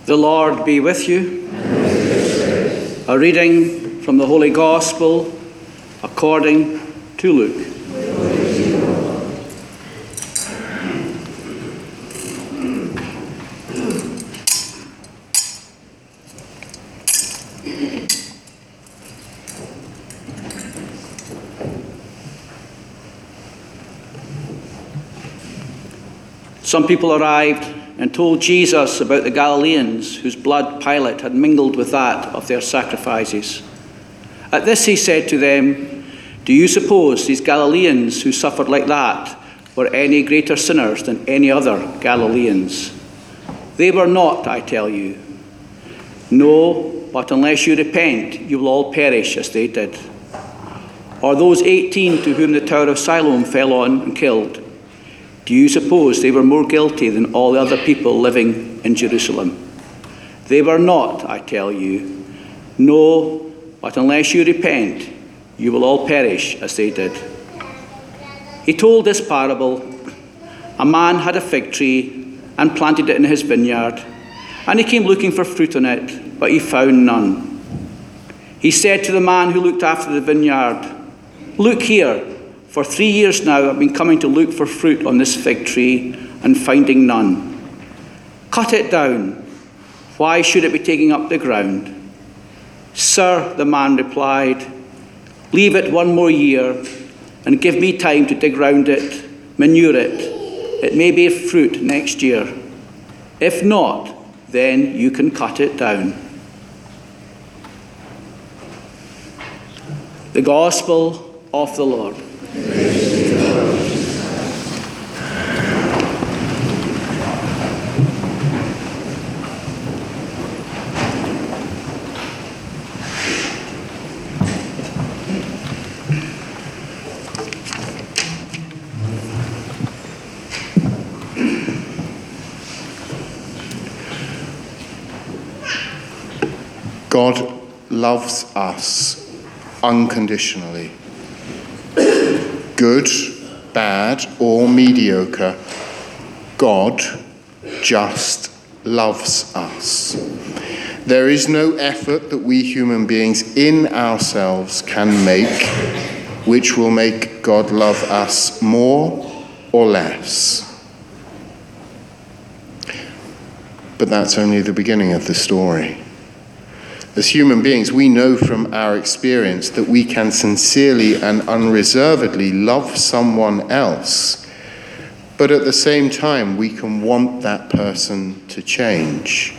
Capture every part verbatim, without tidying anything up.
The Lord be with you. A reading from the Holy Gospel according to Luke. Some people arrived and told Jesus about the Galileans whose blood Pilate had mingled with that of their sacrifices. At this he said to them, "Do you suppose these Galileans who suffered like that were any greater sinners than any other Galileans? They were not, I tell you. No, but unless you repent, you will all perish as they did. Or those eighteen to whom the Tower of Siloam fell on and killed, do you suppose they were more guilty than all the other people living in Jerusalem? They were not, I tell you. No, but unless you repent, you will all perish as they did." He told this parable. A man had a fig tree and planted it in his vineyard, and he came looking for fruit on it, but he found none. He said to the man who looked after the vineyard, "Look here. For three years now I've been coming to look for fruit on this fig tree and finding none. Cut it down. Why should it be taking up the ground?" "Sir," the man replied, "leave it one more year and give me time to dig round it, manure it. It may bear fruit next year. If not, then you can cut it down." The Gospel of the Lord. God loves us unconditionally. Good, bad, or mediocre, God just loves us. There is no effort that we human beings in ourselves can make which will make God love us more or less. But that's only the beginning of the story. As human beings, we know from our experience that we can sincerely and unreservedly love someone else, but at the same time, we can want that person to change.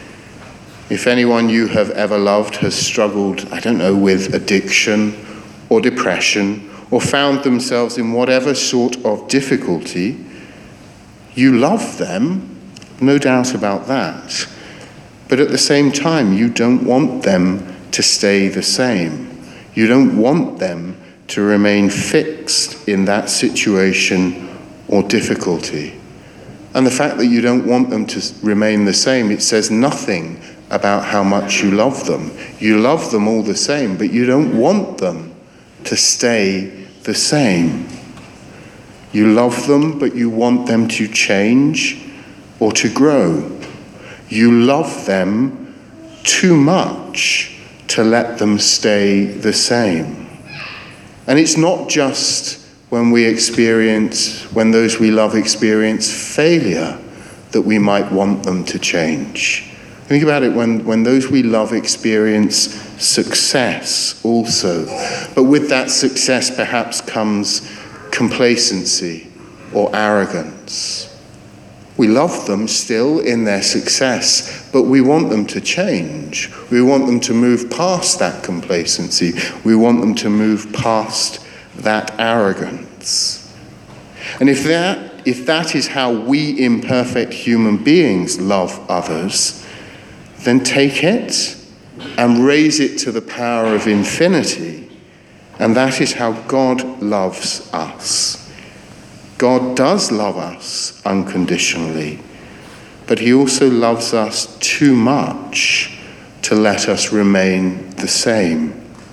If anyone you have ever loved has struggled, I don't know, with addiction or depression, or found themselves in whatever sort of difficulty, you love them, no doubt about that. But at the same time, you don't want them to stay the same. You don't want them to remain fixed in that situation or difficulty. And the fact that you don't want them to remain the same, it says nothing about how much you love them. You love them all the same, but you don't want them to stay the same. You love them, but you want them to change or to grow. You love them too much to let them stay the same. And it's not just when we experience, when those we love experience failure, that we might want them to change. Think about it when, when those we love experience success also. But with that success perhaps comes complacency or arrogance. We love them still in their success, but we want them to change. We want them to move past that complacency. We want them to move past that arrogance. And if that, if that is how we imperfect human beings love others, then take it and raise it to the power of infinity. And that is how God loves us. God does love us unconditionally, but he also loves us too much to let us remain the same.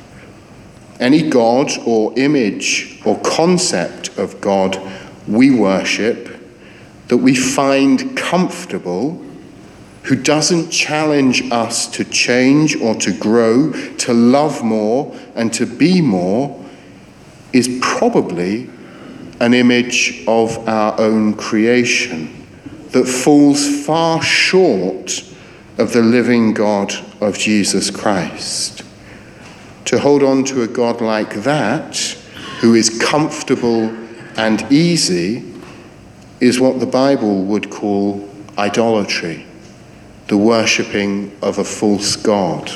Any God or image or concept of God we worship that we find comfortable, who doesn't challenge us to change or to grow, to love more and to be more, is probably an image of our own creation that falls far short of the living God of Jesus Christ. To hold on to a God like that, who is comfortable and easy, is what the Bible would call idolatry, the worshipping of a false god.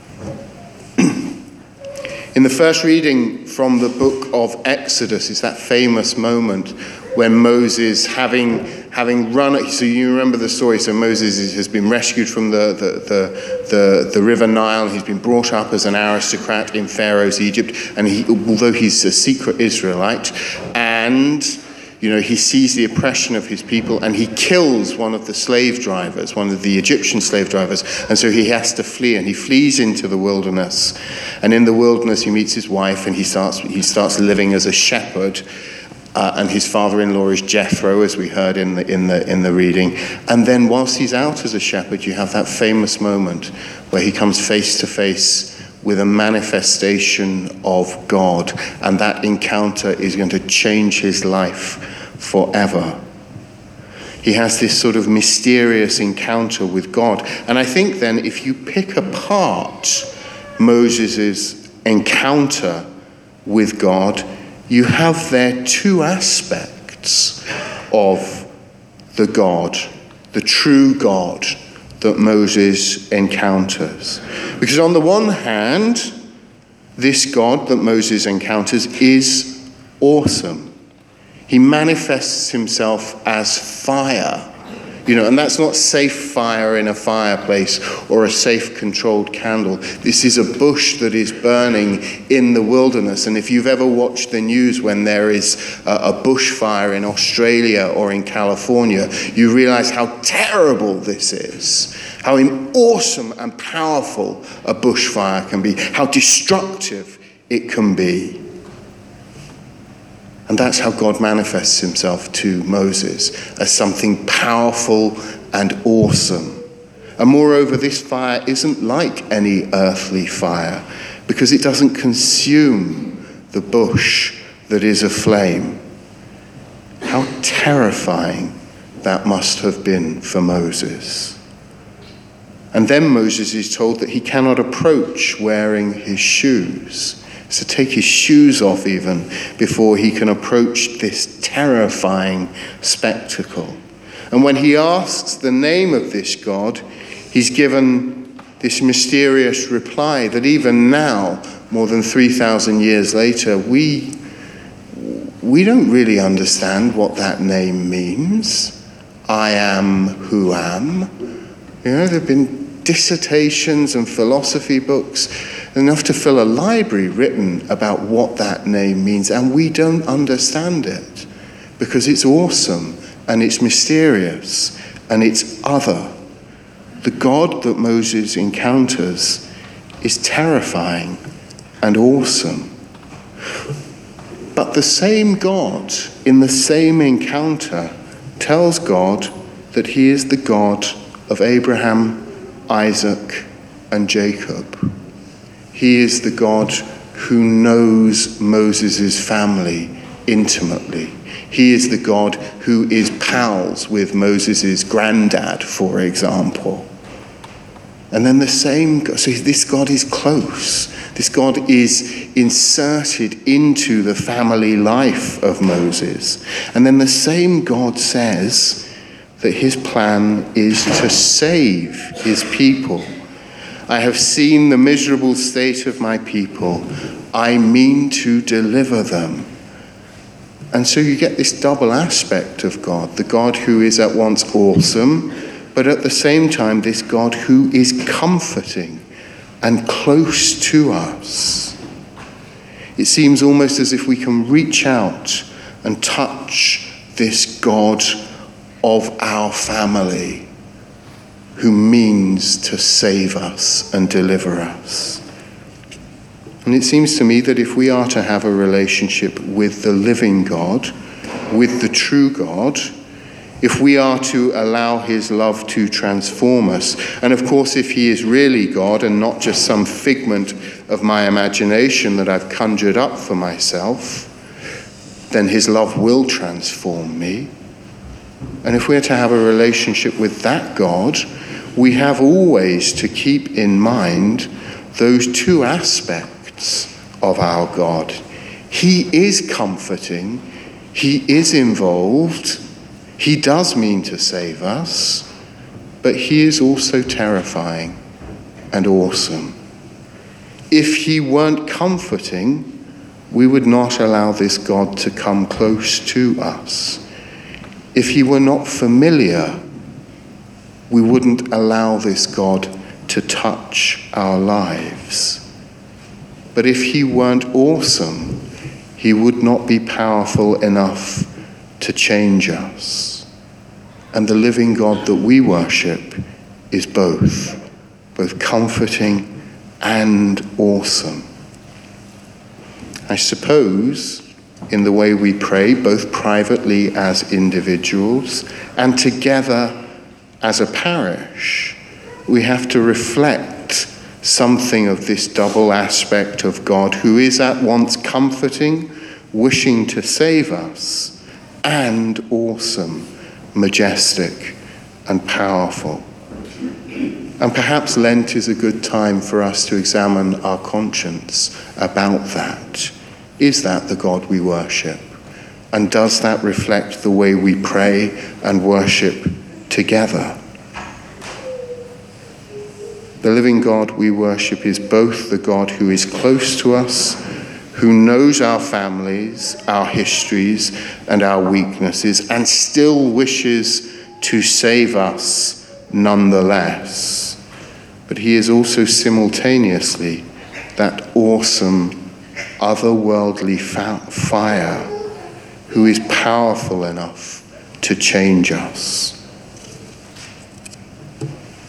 In the first reading from the book of Exodus is that famous moment when Moses, having having run, so you remember the story, so Moses has been rescued from the, the, the, the, the river Nile. He's been brought up as an aristocrat in Pharaoh's Egypt, and he, although he's a secret Israelite, and you know, he sees the oppression of his people and he kills one of the slave drivers, one of the Egyptian slave drivers. And so he has to flee, and he flees into the wilderness. And in the wilderness he meets his wife, and he starts he starts living as a shepherd. Uh, and his father-in-law is Jethro, as we heard in the in the in the reading. And then whilst he's out as a shepherd, you have that famous moment where he comes face to face with a manifestation of God, and that encounter is going to change his life forever. He has this sort of mysterious encounter with God. And I think then if you pick apart Moses' encounter with God, you have there two aspects of the God, the true God that Moses encounters. Because on the one hand, this God that Moses encounters is awesome. He manifests himself as fire, you know, and that's not safe fire in a fireplace or a safe controlled candle. This is a bush that is burning in the wilderness. And if you've ever watched the news when there is a, a bushfire in Australia or in California, you realize how terrible this is, how awesome and powerful a bushfire can be, how destructive it can be. And that's how God manifests himself to Moses, as something powerful and awesome. And moreover, this fire isn't like any earthly fire, because it doesn't consume the bush that is aflame. How terrifying that must have been for Moses. And then Moses is told that he cannot approach wearing his shoes. To take his shoes off even before he can approach this terrifying spectacle. And when he asks the name of this God, he's given this mysterious reply that even now, more than three thousand years later, we, we don't really understand what that name means. I am who am. You know, there have been dissertations and philosophy books, enough to fill a library written about what that name means, and we don't understand it because it's awesome and it's mysterious and it's other. The God that Moses encounters is terrifying and awesome. But the same God in the same encounter tells God that he is the God of Abraham, Isaac, and Jacob. He is the God who knows Moses' family intimately. He is the God who is pals with Moses' granddad, for example. And then the same God, so this God is close. This God is inserted into the family life of Moses. And then the same God says that his plan is to save his people. I have seen the miserable state of my people. I mean to deliver them. And so you get this double aspect of God, the God who is at once awesome, but at the same time this God who is comforting and close to us. It seems almost as if we can reach out and touch this God of our family, who means to save us and deliver us. And it seems to me that if we are to have a relationship with the living God, with the true God, if we are to allow his love to transform us. And of course, if he is really God and not just some figment of my imagination that I've conjured up for myself, then his love will transform me. And if we're to have a relationship with that God, we have always to keep in mind those two aspects of our God. He is comforting, he is involved, he does mean to save us, but he is also terrifying and awesome. If he weren't comforting, we would not allow this God to come close to us. If he were not familiar, we wouldn't allow this God to touch our lives. But if he weren't awesome, he would not be powerful enough to change us. And the living God that we worship is both, both comforting and awesome. I suppose in the way we pray, both privately as individuals and together as a parish, we have to reflect something of this double aspect of God, who is at once comforting, wishing to save us, and awesome, majestic, and powerful. And perhaps Lent is a good time for us to examine our conscience about that. Is that the God we worship? And does that reflect the way we pray and worship together? The living God we worship is both the God who is close to us, who knows our families, our histories, and our weaknesses, and still wishes to save us nonetheless. But he is also simultaneously that awesome, otherworldly fire who is powerful enough to change us.